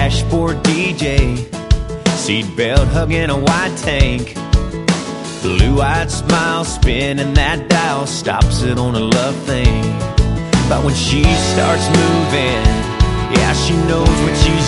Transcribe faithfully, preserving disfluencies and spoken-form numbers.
dashboard D J, seatbelt hugging a white tank, blue-eyed smile spinning that dial, stops it on a love thing. But when she starts moving, yeah, she knows what she's